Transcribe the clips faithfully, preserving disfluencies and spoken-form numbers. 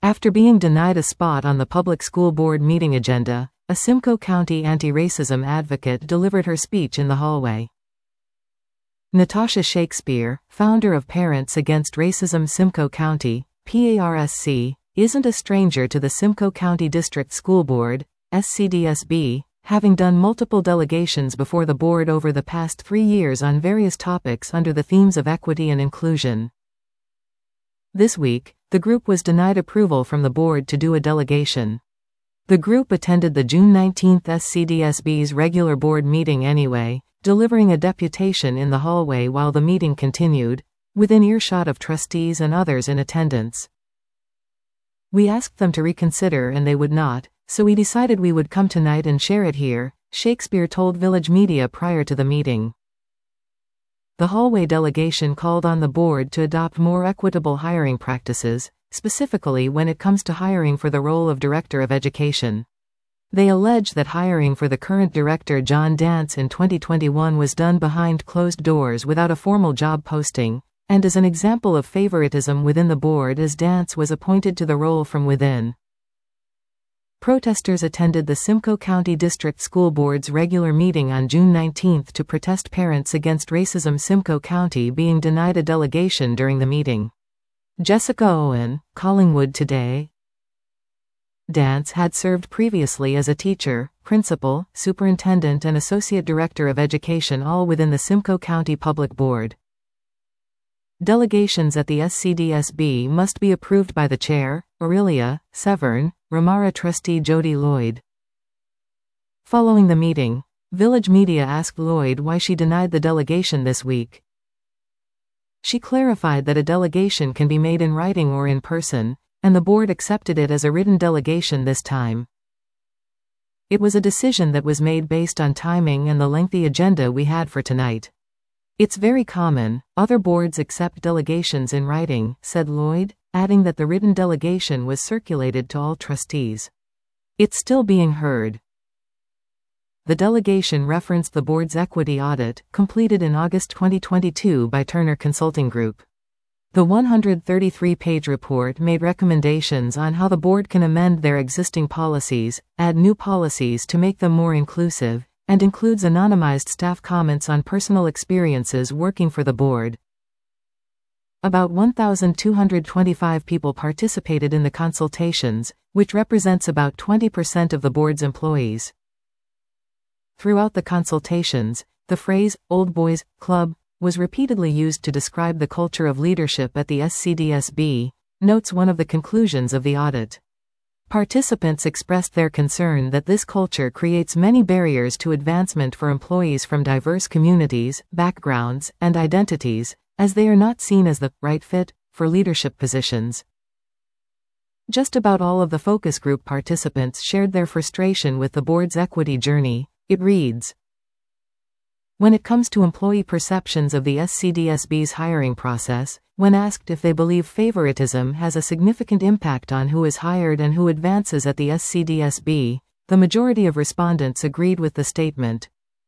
After being denied a spot on the public school board meeting agenda, a Simcoe County anti-racism advocate delivered her speech in the hallway. Natasha Shakespeare, founder of Parents Against Racism Simcoe County, P A R S C, isn't a stranger to the Simcoe County District School Board, S C D S B, having done multiple delegations before the board over the past three years on various topics under the themes of equity and inclusion. This week, the group was denied approval from the board to do a delegation. The group attended the June nineteenth S C D S B's regular board meeting anyway, delivering a deputation in the hallway while the meeting continued, within earshot of trustees and others in attendance. "We asked them to reconsider and they would not, so we decided we would come tonight and share it here," Shakespeare told Village Media prior to the meeting. The hallway delegation called on the board to adopt more equitable hiring practices, specifically when it comes to hiring for the role of Director of Education. They allege that hiring for the current director John Dance in twenty twenty-one was done behind closed doors without a formal job posting, and as an example of favoritism within the board as Dance was appointed to the role from within. Protesters attended the Simcoe County District School Board's regular meeting on June nineteenth to protest Parents Against Racism Simcoe County being denied a delegation during the meeting. Jessica Owen, Collingwood Today. Dance had served previously as a teacher, principal, superintendent and associate director of education, all within the Simcoe County Public Board. Delegations at the S C D S B must be approved by the chair, Aurelia Severn, Ramara trustee Jody Lloyd. Following the meeting, Village Media asked Lloyd why she denied the delegation this week. She clarified that a delegation can be made in writing or in person, and the board accepted it as a written delegation this time. "It was a decision that was made based on timing and the lengthy agenda we had for tonight. It's very common, other boards accept delegations in writing," said Lloyd, adding that the written delegation was circulated to all trustees. "It's still being heard." The delegation referenced the board's equity audit, completed in August twenty twenty-two by Turner Consulting Group. The one hundred thirty-three page report made recommendations on how the board can amend their existing policies, add new policies to make them more inclusive, and includes anonymized staff comments on personal experiences working for the board. About one thousand two hundred twenty-five people participated in the consultations, which represents about twenty percent of the board's employees. Throughout the consultations, the phrase, "Old Boys Club," was repeatedly used to describe the culture of leadership at the S C D S B, notes one of the conclusions of the audit. Participants expressed their concern that this culture creates many barriers to advancement for employees from diverse communities, backgrounds, and identities, as they are not seen as the right fit for leadership positions. Just about all of the focus group participants shared their frustration with the board's equity journey. It reads, "When it comes to employee perceptions of the S C D S B's hiring process, when asked if they believe favoritism has a significant impact on who is hired and who advances at the S C D S B, the majority of respondents agreed with the statement.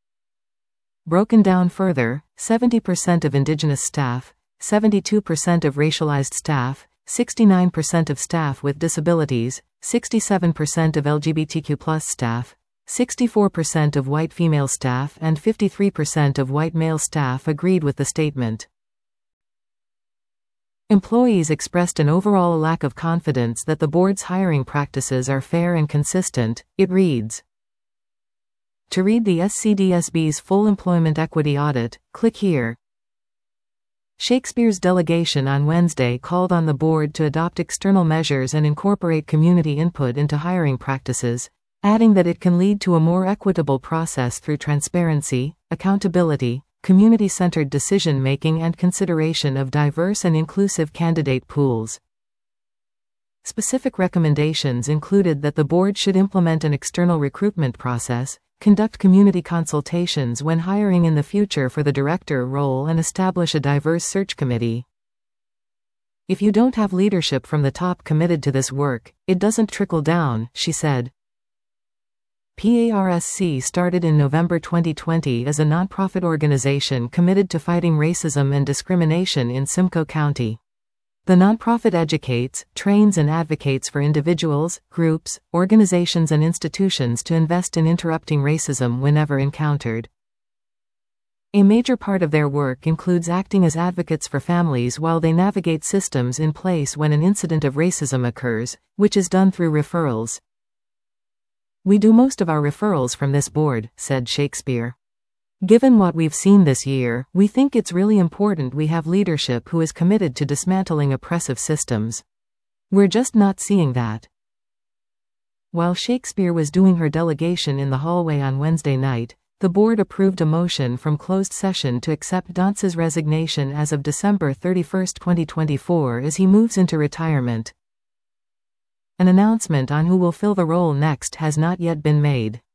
Broken down further, seventy percent of Indigenous staff, seventy-two percent of racialized staff, sixty-nine percent of staff with disabilities, sixty-seven percent of L G B T Q plus staff, sixty-four percent of white female staff and fifty-three percent of white male staff agreed with the statement. Employees expressed an overall lack of confidence that the board's hiring practices are fair and consistent," it reads. To read the S C D S B's full employment equity audit, click here. Shakespeare's delegation on Wednesday called on the board to adopt external measures and incorporate community input into hiring practices, adding that it can lead to a more equitable process through transparency, accountability, community-centered decision-making and consideration of diverse and inclusive candidate pools. Specific recommendations included that the board should implement an external recruitment process, conduct community consultations when hiring in the future for the director role and establish a diverse search committee. "If you don't have leadership from the top committed to this work, it doesn't trickle down," she said. P A R S C started in November twenty twenty as a nonprofit organization committed to fighting racism and discrimination in Simcoe County. The nonprofit educates, trains and advocates for individuals, groups, organizations and institutions to invest in interrupting racism whenever encountered. A major part of their work includes acting as advocates for families while they navigate systems in place when an incident of racism occurs, which is done through referrals. "We do most of our referrals from this board," said Shakespeare. "Given what we've seen this year, we think it's really important we have leadership who is committed to dismantling oppressive systems. We're just not seeing that." While Shakespeare was doing her delegation in the hallway on Wednesday night, the board approved a motion from closed session to accept Dance's resignation as of December thirty-first, twenty twenty-four as he moves into retirement. An announcement on who will fill the role next has not yet been made.